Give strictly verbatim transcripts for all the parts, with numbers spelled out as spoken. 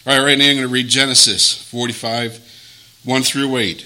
All right, right now I'm going to read Genesis forty-five, one through eight.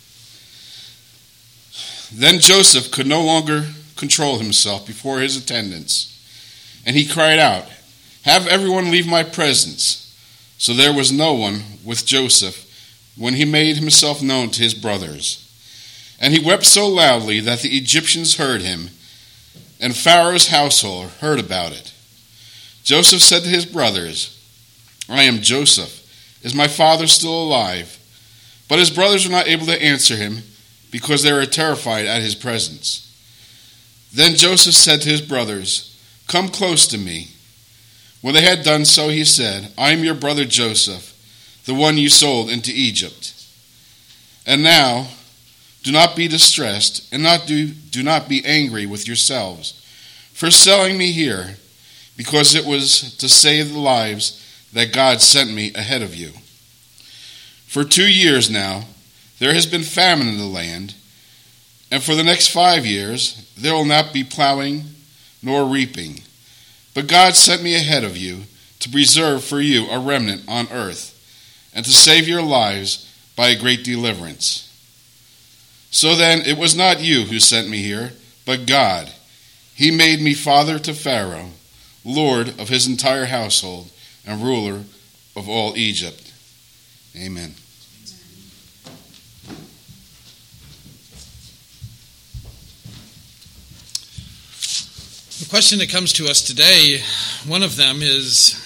Then Joseph could no longer control himself before his attendants, and he cried out, "Have everyone leave my presence." So there was no one with Joseph when he made himself known to his brothers. And he wept so loudly that the Egyptians heard him, and Pharaoh's household heard about it. Joseph said to his brothers, "I am Joseph. Is my father still alive?" But his brothers were not able to answer him, because they were terrified at his presence. Then Joseph said to his brothers, "Come close to me." When they had done so, he said, "I am your brother Joseph, the one you sold into Egypt. And now, do not be distressed, and not do, do not be angry with yourselves for selling me here, because it was to save the lives that God sent me ahead of you. For two years now, there has been famine in the land, and for the next five years, there will not be plowing nor reaping. But God sent me ahead of you to preserve for you a remnant on earth, and to save your lives by a great deliverance. So then, it was not you who sent me here, but God. He made me father to Pharaoh, lord of his entire household, and ruler of all Egypt." Amen. The question that comes to us today, one of them is,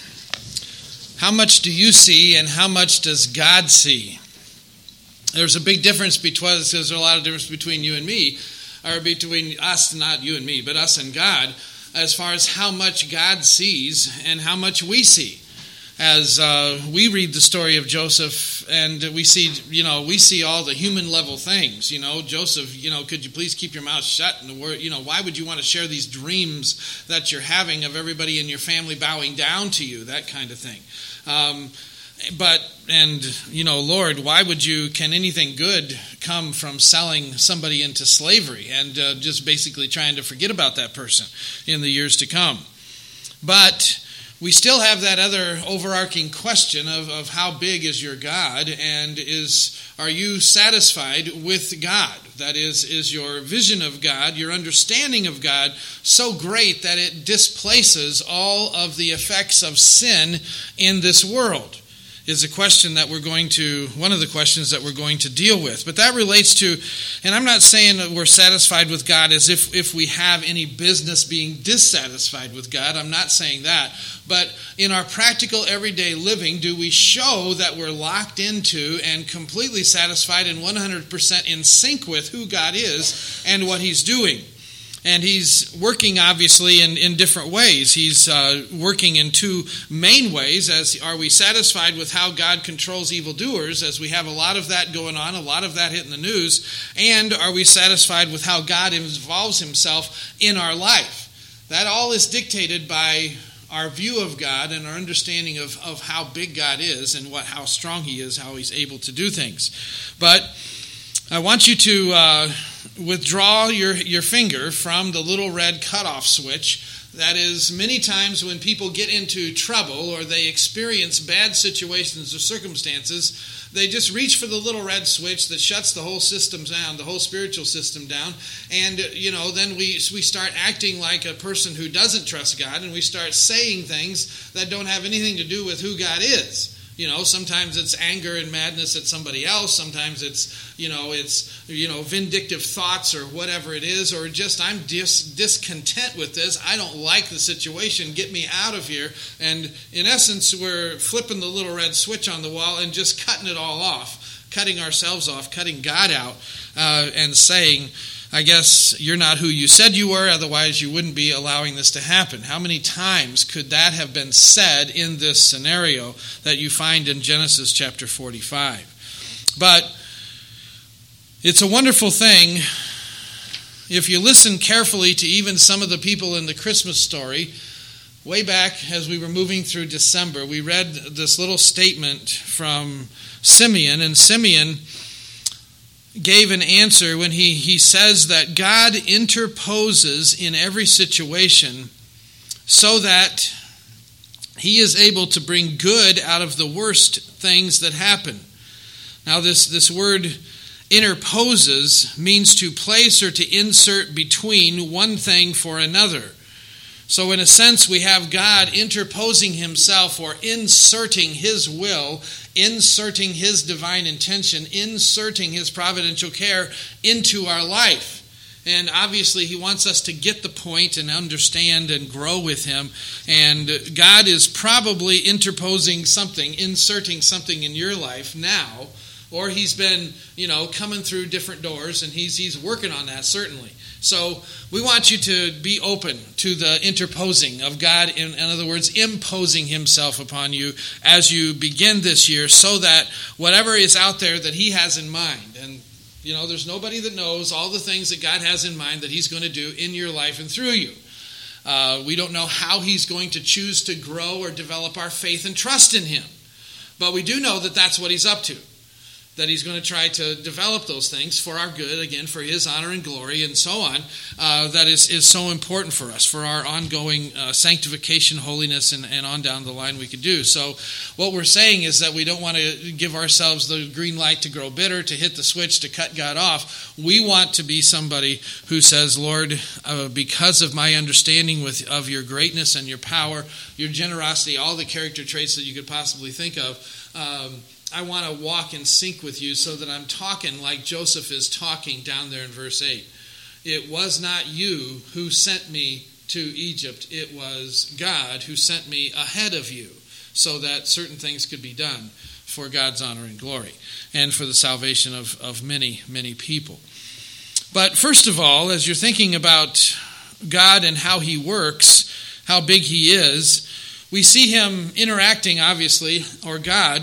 how much do you see and how much does God see? There's a big difference between, there's a lot of difference between you and me, or between us, not you and me, but us and God, as far as how much God sees and how much we see. As uh, we read the story of Joseph, and we see, you know, we see all the human level things. You know, Joseph, you know, could you please keep your mouth shut? And the word, you know, why would you want to share these dreams that you're having of everybody in your family bowing down to you? That kind of thing. Um, but and you know, Lord, why would you? Can anything good come from selling somebody into slavery and uh, just basically trying to forget about that person in the years to come? But we still have that other overarching question of, of how big is your God, and is are you satisfied with God? That is, is your vision of God, your understanding of God so great that it displaces all of the effects of sin in this world? Is a question that we're going to, one of the questions that we're going to deal with. But that relates to, and I'm not saying that we're satisfied with God as if, if we have any business being dissatisfied with God. I'm not saying that. But in our practical everyday living, do we show that we're locked into and completely satisfied and one hundred percent in sync with who God is and what He's doing? And He's working, obviously, in, in different ways. He's uh, working in two main ways. As are we satisfied with how God controls evildoers, as we have a lot of that going on, a lot of that hitting the news, and are we satisfied with how God involves Himself in our life? That all is dictated by our view of God and our understanding of, of how big God is and what how strong He is, how He's able to do things. But I want you to Uh, withdraw your, your finger from the little red cutoff switch. That is, many times when people get into trouble or they experience bad situations or circumstances, they just reach for the little red switch that shuts the whole system down, the whole spiritual system down, and, you know, then we we start acting like a person who doesn't trust God, and we start saying things that don't have anything to do with who God is. You know, sometimes it's anger and madness at somebody else. Sometimes it's, you know, it's, you know, vindictive thoughts or whatever it is, or just I'm dis- discontent with this. I don't like the situation. Get me out of here. And in essence, we're flipping the little red switch on the wall and just cutting it all off, cutting ourselves off, cutting God out, uh, and saying, I guess you're not who you said you were, otherwise you wouldn't be allowing this to happen. How many times could that have been said in this scenario that you find in Genesis chapter forty-five? But it's a wonderful thing if you listen carefully to even some of the people in the Christmas story. Way back as we were moving through December, we read this little statement from Simeon, and Simeon gave an answer when he, he says that God interposes in every situation so that He is able to bring good out of the worst things that happen. Now this, this word interposes means to place or to insert between one thing for another. So in a sense, we have God interposing himself or inserting his will, inserting his divine intention, inserting his providential care into our life. And obviously, he wants us to get the point and understand and grow with him. And God is probably interposing something, inserting something in your life now. Or he's been, you know, coming through different doors, and he's he's working on that, certainly. So we want you to be open to the interposing of God, in, in other words, imposing himself upon you as you begin this year, so that whatever is out there that he has in mind, and you know, there's nobody that knows all the things that God has in mind that he's going to do in your life and through you. Uh, we don't know how he's going to choose to grow or develop our faith and trust in him. But we do know that that's what he's up to. That he's going to try to develop those things for our good, again, for his honor and glory, and so on. Uh, that is, is so important for us, for our ongoing uh, sanctification, holiness, and, and on down the line we could do. So what we're saying is that we don't want to give ourselves the green light to grow bitter, to hit the switch, to cut God off. We want to be somebody who says, Lord, uh, because of my understanding with, of your greatness and your power, your generosity, all the character traits that you could possibly think of, um, I want to walk in sync with you so that I'm talking like Joseph is talking down there in verse eight. It was not you who sent me to Egypt. It was God who sent me ahead of you so that certain things could be done for God's honor and glory and for the salvation of, of many, many people. But first of all, as you're thinking about God and how he works, how big he is, we see him interacting, obviously, or God,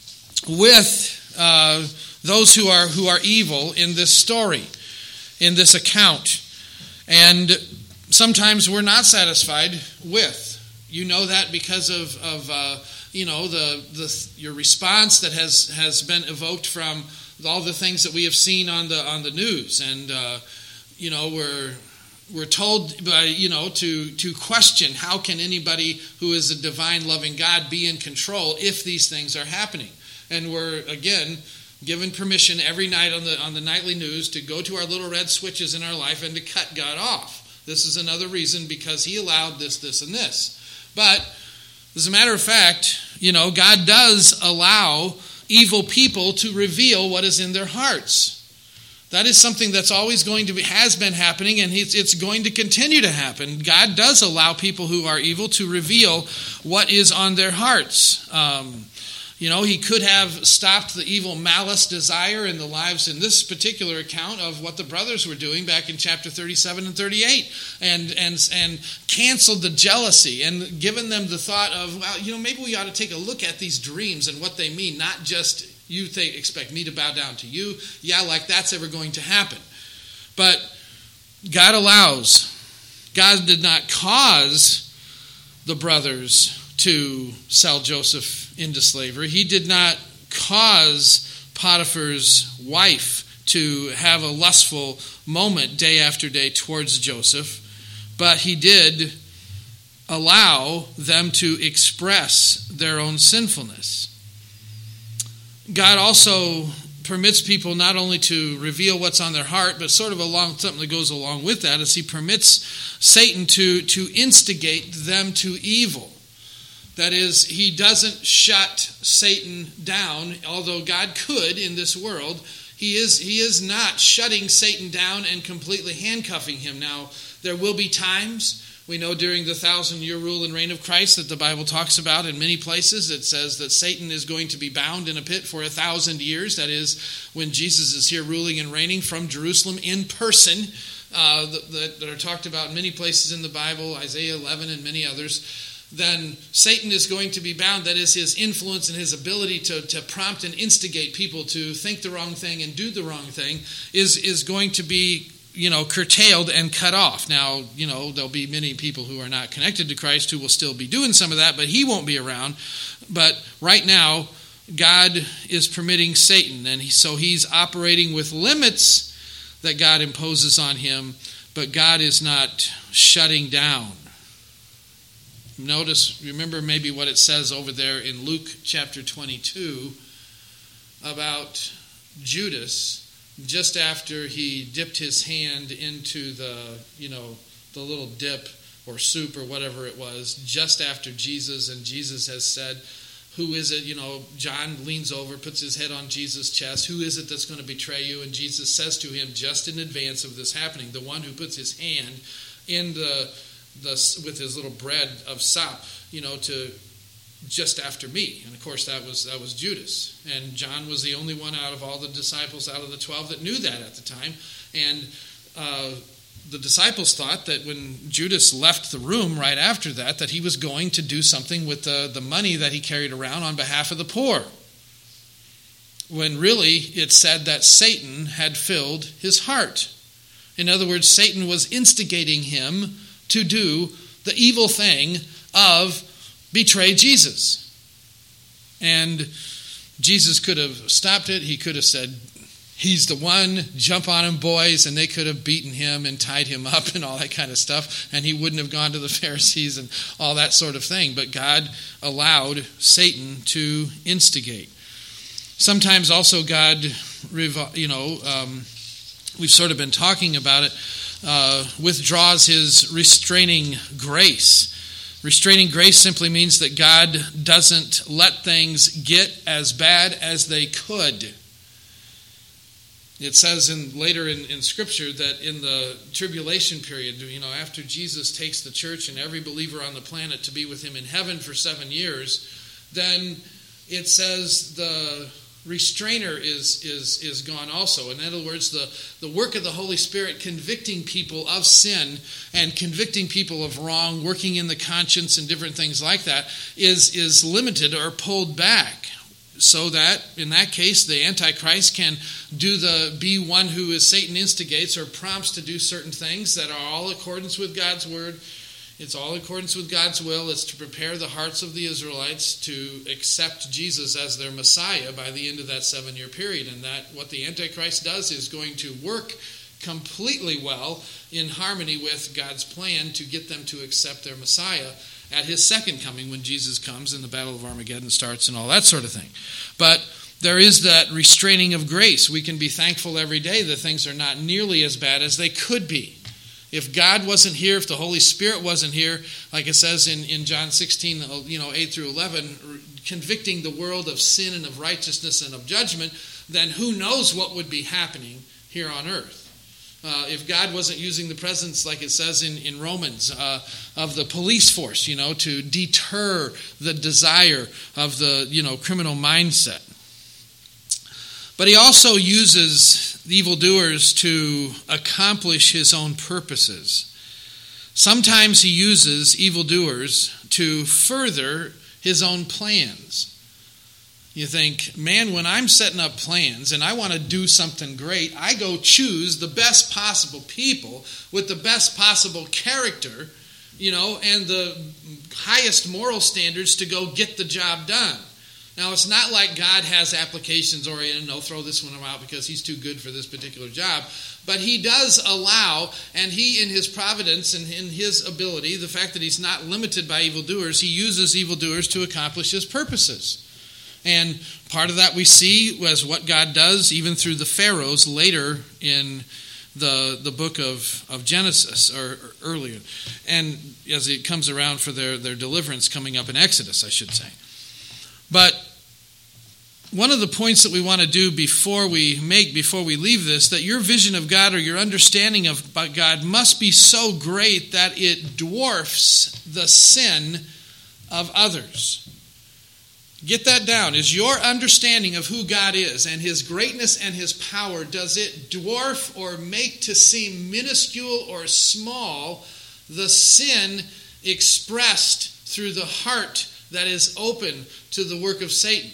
with uh, those who are who are evil in this story, in this account. And sometimes we're not satisfied with. You know that because of, of uh, you know, the, the your response that has, has been evoked from all the things that we have seen on the on the news. And, uh, you know, we're we're told by, you know, to, to question how can anybody who is a divine, loving God be in control if these things are happening. And we're, again, given permission every night on the on the nightly news to go to our little red switches in our life and to cut God off. This is another reason because he allowed this, this, and this. But, as a matter of fact, you know, God does allow evil people to reveal what is in their hearts. That is something that's always going to be, has been happening, and it's, it's going to continue to happen. God does allow people who are evil to reveal what is on their hearts. Um You know, he could have stopped the evil malice desire in the lives in this particular account of what the brothers were doing back in chapter thirty-seven and thirty-eight, and and and canceled the jealousy and given them the thought of, well, you know, maybe we ought to take a look at these dreams and what they mean, not just you th- expect me to bow down to you. Yeah, like that's ever going to happen. But God allows. God did not cause the brothers to sell Joseph into slavery. He did not cause Potiphar's wife to have a lustful moment day after day towards Joseph, but he did allow them to express their own sinfulness. God also permits people not only to reveal what's on their heart, but sort of along something that goes along with that, is he permits Satan to, to instigate them to evil. That is, he doesn't shut Satan down, although God could in this world. He is, he is not shutting Satan down and completely handcuffing him. Now, there will be times, we know during the thousand-year rule and reign of Christ that the Bible talks about in many places. It says that Satan is going to be bound in a pit for a thousand years. That is, when Jesus is here ruling and reigning from Jerusalem in person, uh, that, that are talked about in many places in the Bible, Isaiah eleven and many others. Then Satan is going to be bound. That is, his influence and his ability to, to prompt and instigate people to think the wrong thing and do the wrong thing is, is going to be, you know, curtailed and cut off. Now, you know, there'll be many people who are not connected to Christ who will still be doing some of that, but he won't be around. But right now, God is permitting Satan, and he, so he's operating with limits that God imposes on him, but God is not shutting down. notice, remember maybe what it says over there in Luke chapter twenty-two about Judas, just after he dipped his hand into the, you know, the little dip or soup or whatever it was, just after Jesus, and Jesus has said, who is it? You know, John leans over, puts his head on Jesus' chest. Who is it that's going to betray you? And Jesus says to him, just in advance of this happening, the one who puts his hand in the, the with his little bread of sop, you know, to just after me. And of course, that was that was Judas. And John was the only one out of all the disciples, out of the twelve, that knew that at the time. And uh, the disciples thought that when Judas left the room right after that, that he was going to do something with the, the money that he carried around on behalf of the poor. When really it said that Satan had filled his heart. In other words, Satan was instigating him to do the evil thing of betray Jesus. And Jesus could have stopped it. He could have said, he's the one, jump on him, boys, and they could have beaten him and tied him up and all that kind of stuff, and he wouldn't have gone to the Pharisees and all that sort of thing. But God allowed Satan to instigate. Sometimes also God, you know, um, we've sort of been talking about it, uh, withdraws his restraining grace. Restraining grace simply means that God doesn't let things get as bad as they could. It says in later in, in Scripture that in the tribulation period, you know, after Jesus takes the church and every believer on the planet to be with him in heaven for seven years, then it says the restrainer is is is gone also. In other words, the, the work of the Holy Spirit convicting people of sin and convicting people of wrong, working in the conscience and different things like that, is is limited or pulled back. So that, in that case, the Antichrist can do the be one who is Satan instigates or prompts to do certain things that are all in accordance with God's word. It's all in accordance with God's will. It's to prepare the hearts of the Israelites to accept Jesus as their Messiah by the end of that seven-year period. And that what the Antichrist does is going to work completely well in harmony with God's plan to get them to accept their Messiah at his second coming when Jesus comes and the Battle of Armageddon starts and all that sort of thing. But there is that restraining of grace. We can be thankful every day that things are not nearly as bad as they could be. If God wasn't here, if the Holy Spirit wasn't here, like it says in, in John sixteen, you know, eight through eleven, convicting the world of sin and of righteousness and of judgment, then who knows what would be happening here on earth. Uh, if God wasn't using the presence, like it says in, in Romans, uh, of the police force, you know, to deter the desire of the, you know, criminal mindset. But he also uses evildoers to accomplish his own purposes. Sometimes he uses evildoers to further his own plans. You think, man, when I'm setting up plans and I want to do something great, I go choose the best possible people with the best possible character, you know, and the highest moral standards to go get the job done. Now, it's not like God has applications oriented, no, throw this one out because he's too good for this particular job. But he does allow, and he in his providence and in his ability, the fact that he's not limited by evildoers, he uses evildoers to accomplish his purposes. And part of that we see as what God does even through the pharaohs later in the the book of, of Genesis, or, or earlier. And as it comes around for their, their deliverance coming up in Exodus, I should say. But one of the points that we want to do before we make, before we leave this, that your vision of God or your understanding of God must be so great that it dwarfs the sin of others. Get that down. Is your understanding of who God is and his greatness and his power, does it dwarf or make to seem minuscule or small the sin expressed through the heart that is open to the work of Satan?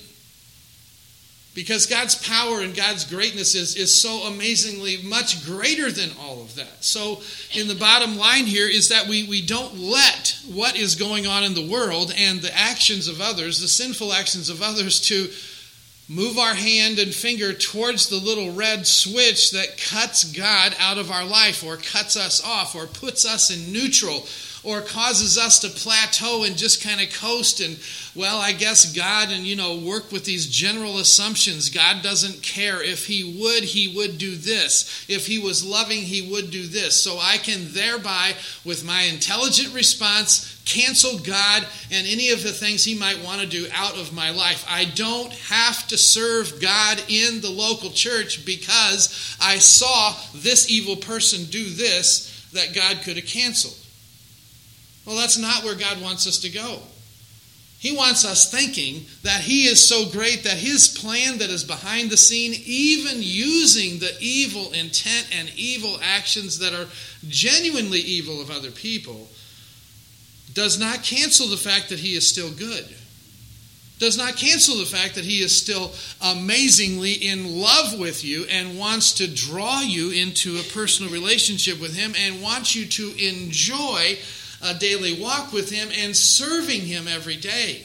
Because God's power and God's greatness is, is so amazingly much greater than all of that. So in the bottom line here is that we, we don't let what is going on in the world and the actions of others, the sinful actions of others, to move our hand and finger towards the little red switch that cuts God out of our life or cuts us off or puts us in neutral or causes us to plateau and just kind of coast and, well, I guess God, and, you know, work with these general assumptions. God doesn't care. If he would, he would do this. If he was loving, he would do this. So I can thereby, with my intelligent response, cancel God and any of the things he might want to do out of my life. I don't have to serve God in the local church because I saw this evil person do this that God could have canceled. Well, that's not where God wants us to go. He wants us thinking that he is so great that his plan that is behind the scene, even using the evil intent and evil actions that are genuinely evil of other people, does not cancel the fact that he is still good. Does not cancel the fact that he is still amazingly in love with you and wants to draw you into a personal relationship with him and wants you to enjoy a daily walk with him and serving him every day.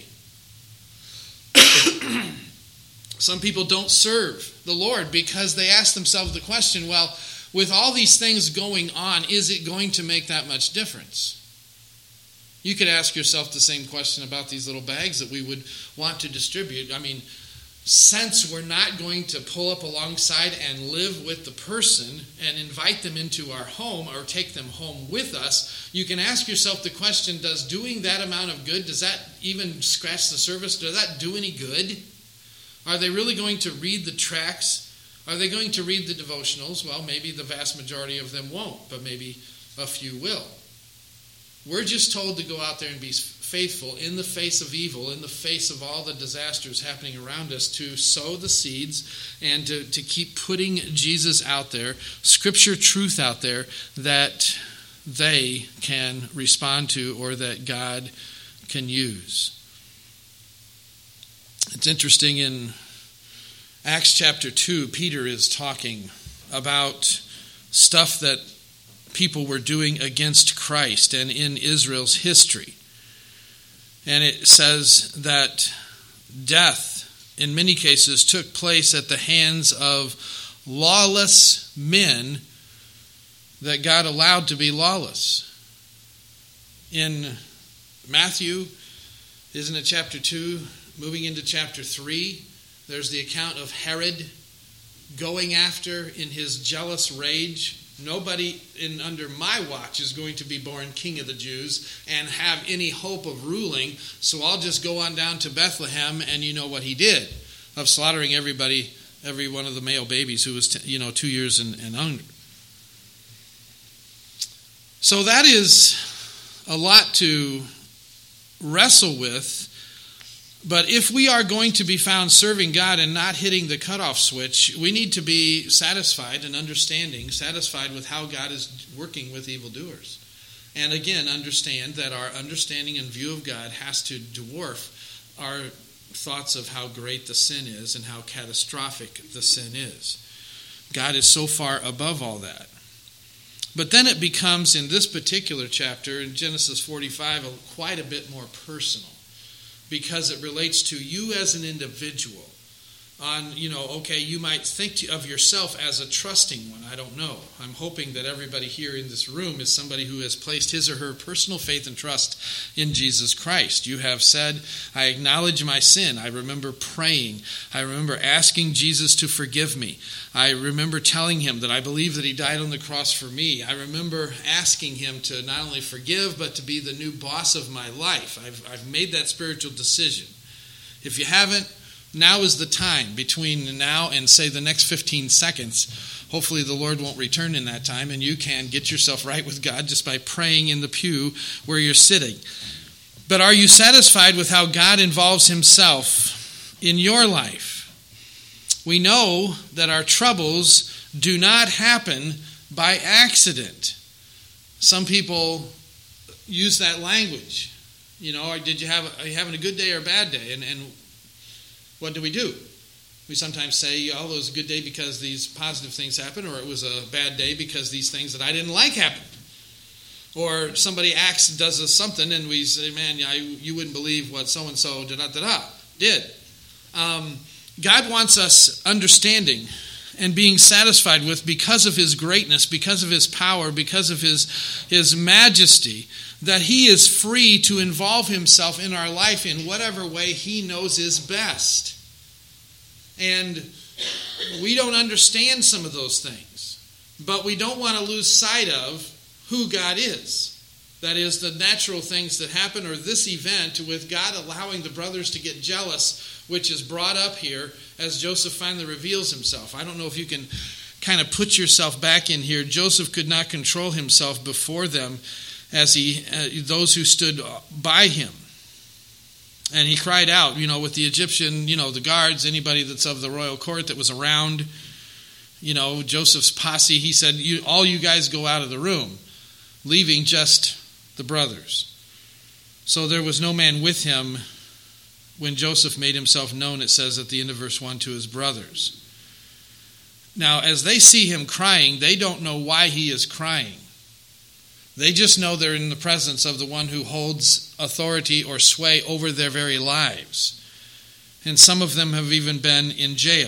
Some people don't serve the Lord because they ask themselves the question, well, with all these things going on, is it going to make that much difference? You could ask yourself the same question about these little bags that we would want to distribute. I mean, since we're not going to pull up alongside and live with the person and invite them into our home or take them home with us, you can ask yourself the question, does doing that amount of good, does that even scratch the surface? Does that do any good? Are they really going to read the tracts? Are they going to read the devotionals? Well, maybe the vast majority of them won't, but maybe a few will. We're just told to go out there and be faithful in the face of evil, in the face of all the disasters happening around us, to sow the seeds and to, to keep putting Jesus out there, Scripture truth out there that they can respond to or that God can use. It's interesting, in Acts chapter two, Peter is talking about stuff that people were doing against Christ and in Israel's history. And it says that death, in many cases, took place at the hands of lawless men that God allowed to be lawless. In Matthew, isn't it chapter two, moving into chapter three, there's the account of Herod going after, in his jealous rage, nobody in under my watch is going to be born king of the Jews and have any hope of ruling, so I'll just go on down to Bethlehem. And you know what he did, of slaughtering everybody, every one of the male babies who was, you know, two years and, and under. So that is a lot to wrestle with. But if we are going to be found serving God and not hitting the cutoff switch, we need to be satisfied and understanding, satisfied with how God is working with evildoers. And again, understand that our understanding and view of God has to dwarf our thoughts of how great the sin is and how catastrophic the sin is. God is so far above all that. But then it becomes, in this particular chapter, in Genesis forty-five, quite a bit more personal, because it relates to you as an individual. On, you know, okay, you might think of yourself as a trusting one. I don't know. I'm hoping that everybody here in this room is somebody who has placed his or her personal faith and trust in Jesus Christ. You have said, I acknowledge my sin. I remember praying. I remember asking Jesus to forgive me. I remember telling him that I believe that he died on the cross for me. I remember asking him to not only forgive, but to be the new boss of my life. I've, I've made that spiritual decision. If you haven't, now is the time, between now and, say, the next fifteen seconds. Hopefully the Lord won't return in that time, and you can get yourself right with God just by praying in the pew where you're sitting. But are you satisfied with how God involves himself in your life? We know that our troubles do not happen by accident. Some people use that language. You know, did you have, are you having a good day or a bad day? And, and what do we do? We sometimes say, oh, it was a good day because these positive things happened, or it was a bad day because these things that I didn't like happened. Or somebody acts, does us something, and we say, man, I, you wouldn't believe what so-and-so da-da-da-da did. Um, God wants us understanding and being satisfied with because of his greatness, because of his power, because of his, his majesty, that he is free to involve himself in our life in whatever way he knows is best. And we don't understand some of those things, but we don't want to lose sight of who God is. That is, the natural things that happen, or this event with God allowing the brothers to get jealous, which is brought up here as Joseph finally reveals himself. I don't know if you can kind of put yourself back in here. Joseph could not control himself before them as he, uh, those who stood by him. And he cried out, you know, with the Egyptian, you know, the guards, anybody that's of the royal court that was around, you know, Joseph's posse. He said, you, all you guys go out of the room, leaving just the brothers. So there was no man with him when Joseph made himself known, it says at the end of verse one, to his brothers. Now, as they see him crying, they don't know why he is crying. They just know they're in the presence of the one who holds authority or sway over their very lives. And some of them have even been in jail.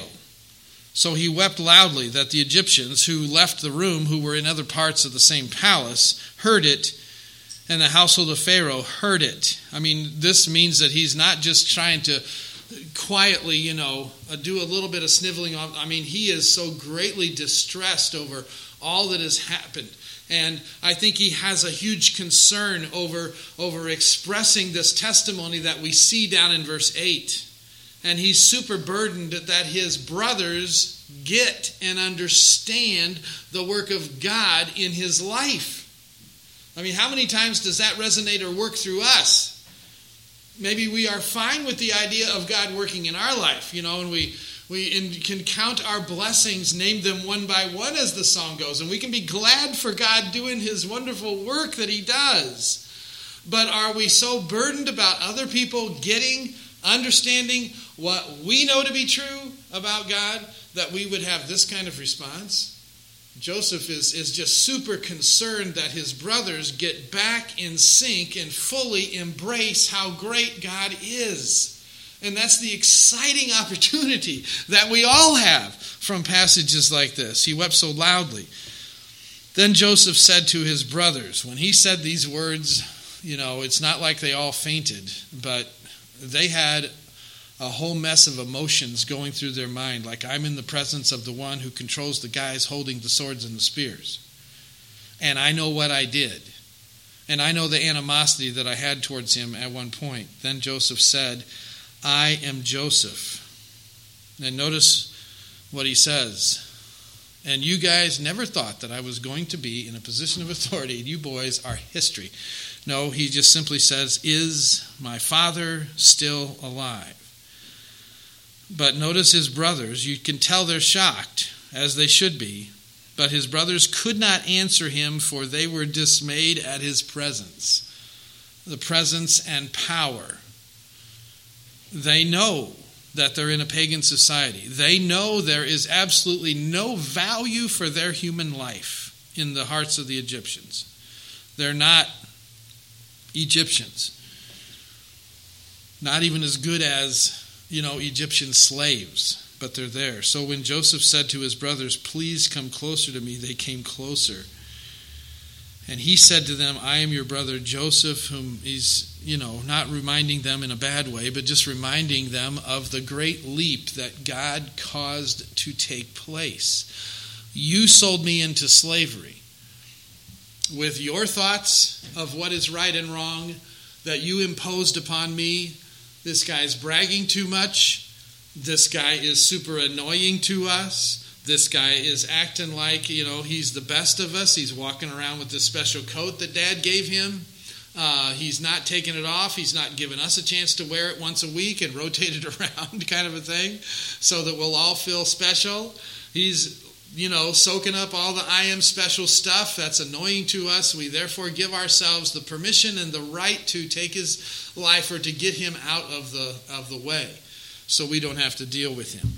So he wept loudly that the Egyptians who left the room, who were in other parts of the same palace, heard it, and the household of Pharaoh heard it. I mean, this means that he's not just trying to quietly, you know, do a little bit of sniveling off. I mean, he is so greatly distressed over all that has happened. And I think he has a huge concern over, over expressing this testimony that we see down in verse eight. And he's super burdened that his brothers get and understand the work of God in his life. I mean, how many times does that resonate or work through us? Maybe we are fine with the idea of God working in our life, you know, and we we and can count our blessings, name them one by one, as the song goes, and we can be glad for God doing his wonderful work that he does. But are we so burdened about other people getting, understanding what we know to be true about God that we would have this kind of response? Joseph is, is just super concerned that his brothers get back in sync and fully embrace how great God is. And that's the exciting opportunity that we all have from passages like this. He wept so loudly. Then Joseph said to his brothers, when he said these words, you know, it's not like they all fainted, but they had a whole mess of emotions going through their mind, like I'm in the presence of the one who controls the guys holding the swords and the spears. And I know what I did. And I know the animosity that I had towards him at one point. Then Joseph said, I am Joseph. And notice what he says. And you guys never thought that I was going to be in a position of authority. You boys are history. No, he just simply says, is my father still alive? But notice his brothers, you can tell they're shocked, as they should be. But his brothers could not answer him, for they were dismayed at his presence. The presence and power. They know that they're in a pagan society. They know there is absolutely no value for their human life in the hearts of the Egyptians. They're not Egyptians. Not even as good as, you know, Egyptian slaves, but they're there. So when Joseph said to his brothers, please come closer to me, they came closer. And he said to them, I am your brother Joseph, whom he's, you know, not reminding them in a bad way, but just reminding them of the great leap that God caused to take place. You sold me into slavery with your thoughts of what is right and wrong that you imposed upon me. This guy's bragging too much. This guy is super annoying to us. This guy is acting like, you know, he's the best of us. He's walking around with this special coat that Dad gave him. Uh, he's not taking it off. He's not giving us a chance to wear it once a week and rotate it around kind of a thing so that we'll all feel special. He's, you know, soaking up all the I am special stuff that's annoying to us. We therefore give ourselves the permission and the right to take his life or to get him out of the of the way so we don't have to deal with him.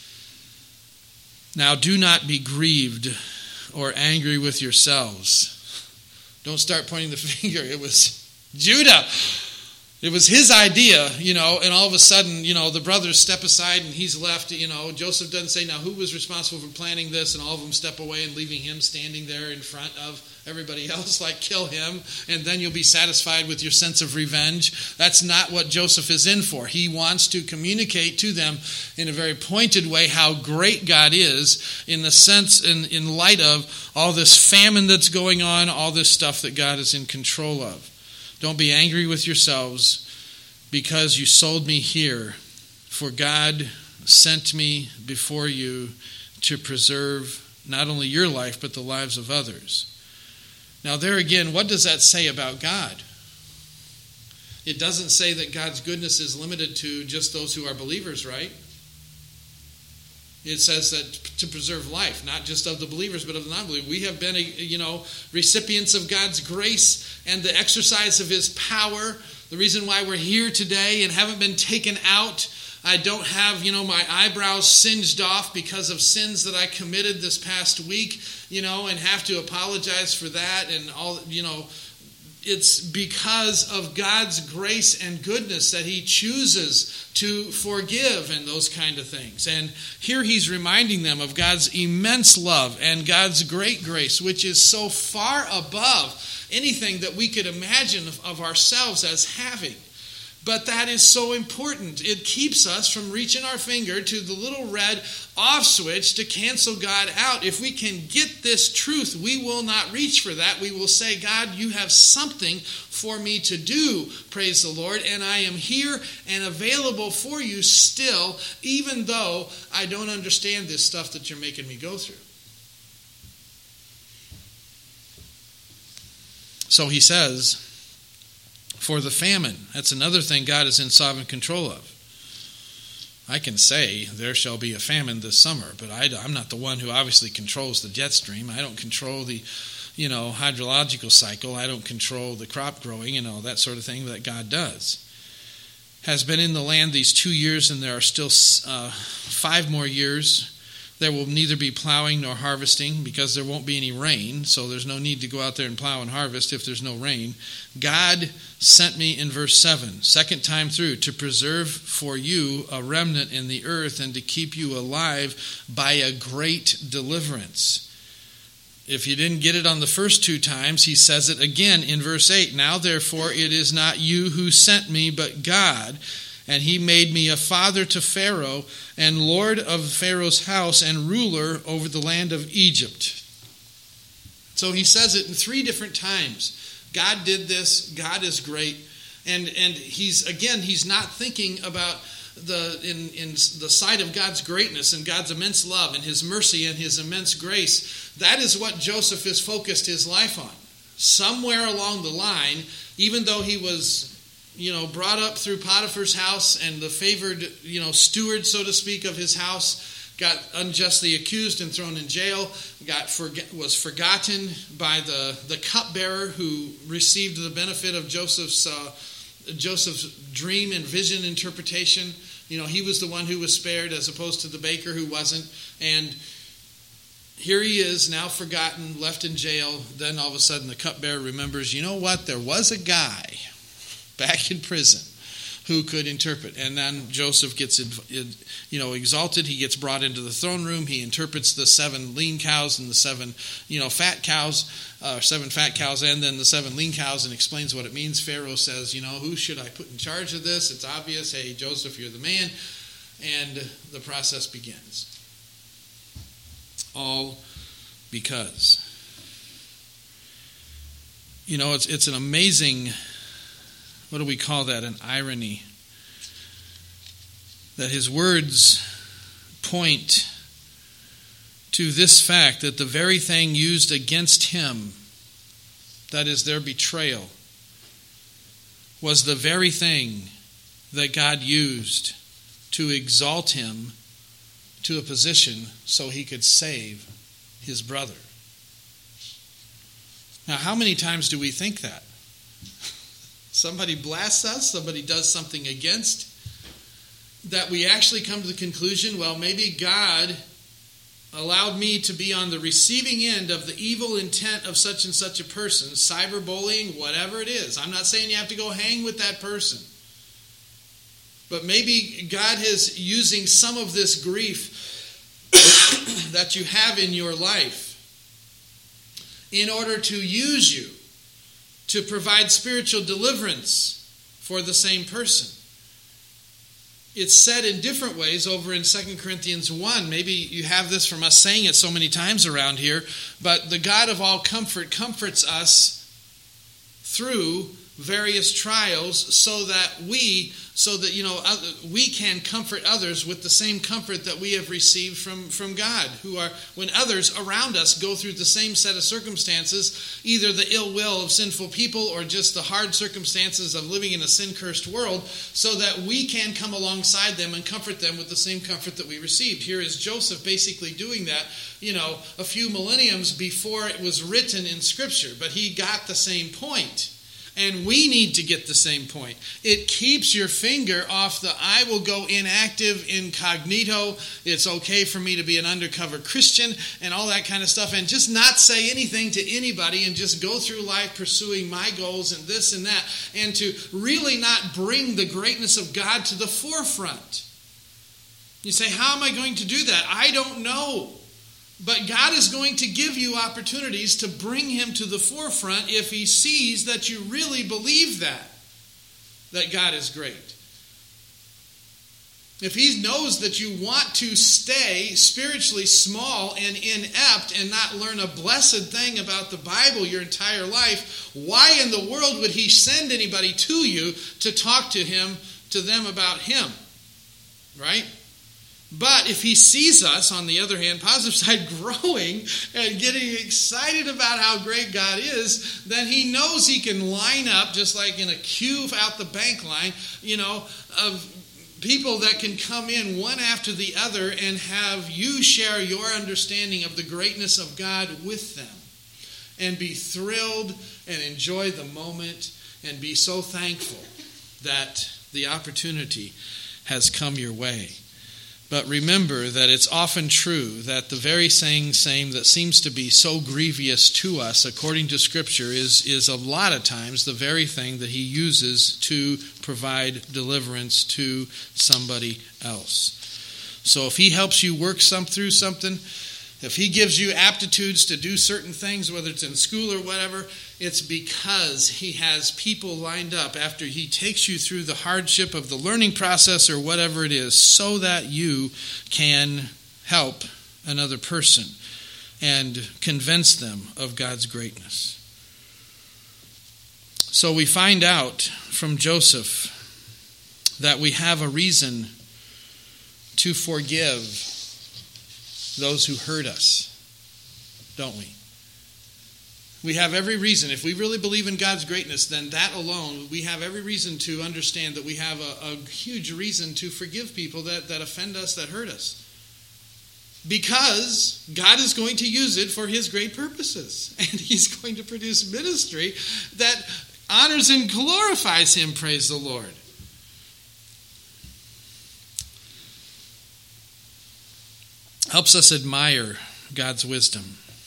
Now, do not be grieved or angry with yourselves. Don't start pointing the finger. It was Judah. It was his idea, you know, and all of a sudden, you know, the brothers step aside and he's left, you know. Joseph doesn't say, now, who was responsible for planning this? And all of them step away and leaving him standing there in front of everybody else, like, kill him, and then you'll be satisfied with your sense of revenge. That's not what Joseph is in for. He wants to communicate to them in a very pointed way how great God is in the sense, in, in light of all this famine that's going on, all this stuff that God is in control of. Don't be angry with yourselves because you sold me here, for God sent me before you to preserve not only your life, but the lives of others. Now there again, what does that say about God? It doesn't say that God's goodness is limited to just those who are believers, right? It says that to preserve life, not just of the believers, but of the non-believers. We have been, you know, recipients of God's grace and the exercise of His power. The reason why we're here today and haven't been taken out. I don't have, you know, my eyebrows singed off because of sins that I committed this past week, you know, and have to apologize for that and all, you know. It's because of God's grace and goodness that He chooses to forgive and those kind of things. And here He's reminding them of God's immense love and God's great grace, which is so far above anything that we could imagine of, of ourselves as having. But that is so important. It keeps us from reaching our finger to the little red off switch to cancel God out. If we can get this truth, we will not reach for that. We will say, God, you have something for me to do, praise the Lord, and I am here and available for you still, even though I don't understand this stuff that you're making me go through. So he says, for the famine. That's another thing God is in sovereign control of. I can say there shall be a famine this summer, but I, I'm not the one who obviously controls the jet stream. I don't control the, you know, hydrological cycle. I don't control the crop growing and all that sort of thing that God does. Has been in the land these two years, and there are still uh, five more years. There will neither be plowing nor harvesting because there won't be any rain, so there's no need to go out there and plow and harvest if there's no rain. God sent me in verse seven, second time through, to preserve for you a remnant in the earth and to keep you alive by a great deliverance. If you didn't get it on the first two times, he says it again in verse eight. Now therefore it is not you who sent me, but God. And he made me a father to Pharaoh, and lord of Pharaoh's house, and ruler over the land of Egypt. So he says it in three different times. God did this. God is great. And and he's, again, he's not thinking about the in, in the sight of God's greatness and God's immense love and his mercy and his immense grace. That is what Joseph has focused his life on. Somewhere along the line, even though he was, you know, brought up through Potiphar's house and the favored, you know, steward, so to speak, of his house, got unjustly accused and thrown in jail, got forget, was forgotten by the, the cupbearer who received the benefit of Joseph's uh, Joseph's dream and vision interpretation. You know, he was the one who was spared as opposed to the baker who wasn't. And here he is, now forgotten, left in jail. Then all of a sudden the cupbearer remembers, you know what, there was a guy back in prison who could interpret. And then Joseph gets, you know, exalted. He gets brought into the throne room. He interprets the seven lean cows and the seven, you know, fat cows, uh, seven fat cows and then the seven lean cows, and explains what it means. Pharaoh says, you know, who should I put in charge of this? It's obvious. Hey, Joseph, you're the man. And the process begins. All because, you know, it's it's an amazing, what do we call that? An irony. That his words point to this fact that the very thing used against him, that is their betrayal, was the very thing that God used to exalt him to a position so he could save his brother. Now, how many times do we think that? Somebody blasts us, somebody does something against, that we actually come to the conclusion, well, maybe God allowed me to be on the receiving end of the evil intent of such and such a person, cyberbullying, whatever it is. I'm not saying you have to go hang with that person. But maybe God is using some of this grief that you have in your life in order to use you to provide spiritual deliverance for the same person. It's said in different ways over in Second Corinthians one. Maybe you have this from us saying it so many times around here, but the God of all comfort comforts us through various trials so that we so that you know we can comfort others with the same comfort that we have received from from God, who are when others around us go through the same set of circumstances, either the ill will of sinful people or just the hard circumstances of living in a sin-cursed world, so that we can come alongside them and comfort them with the same comfort that we received. Here is Joseph basically doing that, you know, a few millenniums before it was written in Scripture, but he got the same point. And we need to get the same point. It keeps your finger off the I will go inactive, incognito, it's okay for me to be an undercover Christian and all that kind of stuff, and just not say anything to anybody and just go through life pursuing my goals and this and that, and to really not bring the greatness of God to the forefront. You say, how am I going to do that? I don't know. But God is going to give you opportunities to bring him to the forefront if he sees that you really believe that, that God is great. If he knows that you want to stay spiritually small and inept and not learn a blessed thing about the Bible your entire life, why in the world would he send anybody to you to talk to him, to them about him? Right? But if he sees us, on the other hand, positive side, growing and getting excited about how great God is, then he knows he can line up, just like in a queue out the bank line, you know, of people that can come in one after the other and have you share your understanding of the greatness of God with them. And be thrilled and enjoy the moment and be so thankful that the opportunity has come your way. But remember that it's often true that the very saying same that seems to be so grievous to us, according to Scripture, is, is a lot of times the very thing that he uses to provide deliverance to somebody else. So if he helps you work some through something, if he gives you aptitudes to do certain things, whether it's in school or whatever, it's because he has people lined up after he takes you through the hardship of the learning process or whatever it is, so that you can help another person and convince them of God's greatness. So we find out from Joseph that we have a reason to forgive those who hurt us, don't we? We have every reason. If we really believe in God's greatness, then that alone, we have every reason to understand that we have a, a huge reason to forgive people that, that offend us, that hurt us. Because God is going to use it for his great purposes. And he's going to produce ministry that honors and glorifies him, praise the Lord. Helps us admire God's wisdom.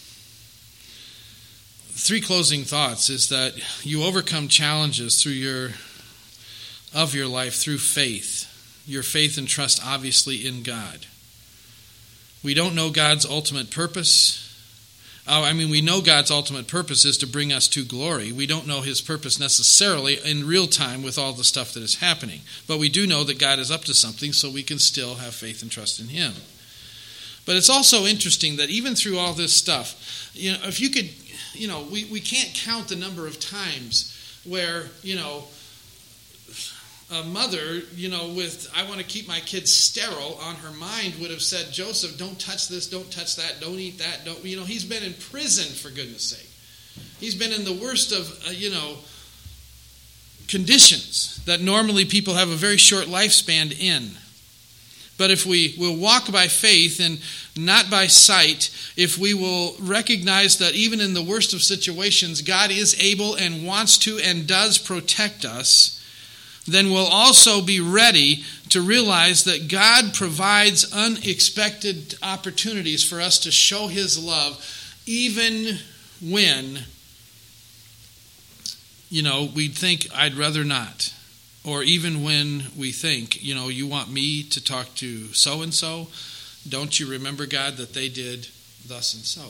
Three closing thoughts is that you overcome challenges through your of your life through faith. Your faith and trust, obviously, in God. We don't know God's ultimate purpose. Oh, I mean, we know God's ultimate purpose is to bring us to glory. We don't know his purpose necessarily in real time with all the stuff that is happening. But we do know that God is up to something, so we can still have faith and trust in him. But it's also interesting that even through all this stuff, you know, if you could, you know, we, we can't count the number of times where, you know, a mother, you know, with, I want to keep my kids sterile on her mind would have said, Joseph, don't touch this, don't touch that, don't eat that, don't, you know, he's been in prison, for goodness sake. He's been in the worst of, uh, you know, conditions that normally people have a very short lifespan in. But if we will walk by faith and not by sight, if we will recognize that even in the worst of situations, God is able and wants to and does protect us, then we'll also be ready to realize that God provides unexpected opportunities for us to show his love, even when, you know, we'd think, I'd rather not. Or even when we think, you know, you want me to talk to so-and-so, don't you remember, God, that they did thus and so?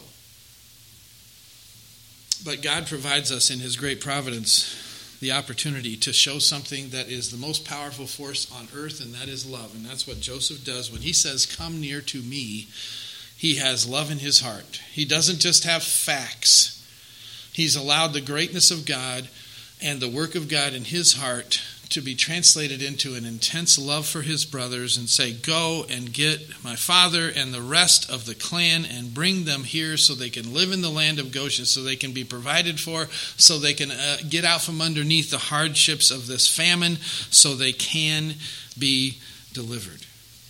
But God provides us in his great providence the opportunity to show something that is the most powerful force on earth, and that is love. And that's what Joseph does. When he says, come near to me, he has love in his heart. He doesn't just have facts. He's allowed the greatness of God and the work of God in his heart to be translated into an intense love for his brothers and say, go and get my father and the rest of the clan and bring them here so they can live in the land of Goshen, so they can be provided for, so they can uh, get out from underneath the hardships of this famine, so they can be delivered.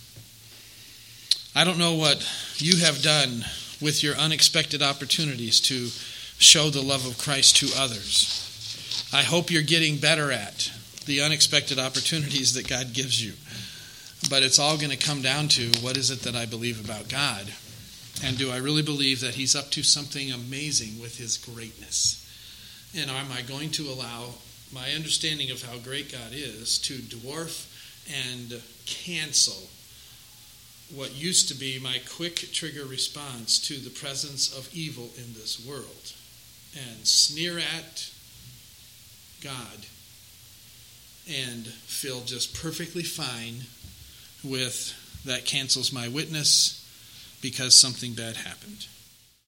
I don't know what you have done with your unexpected opportunities to show the love of Christ to others. I hope you're getting better at the unexpected opportunities that God gives you. But it's all going to come down to, what is it that I believe about God? And do I really believe that he's up to something amazing with his greatness? And am I going to allow my understanding of how great God is to dwarf and cancel what used to be my quick trigger response to the presence of evil in this world, and sneer at God and feel just perfectly fine with that cancels my witness because something bad happened?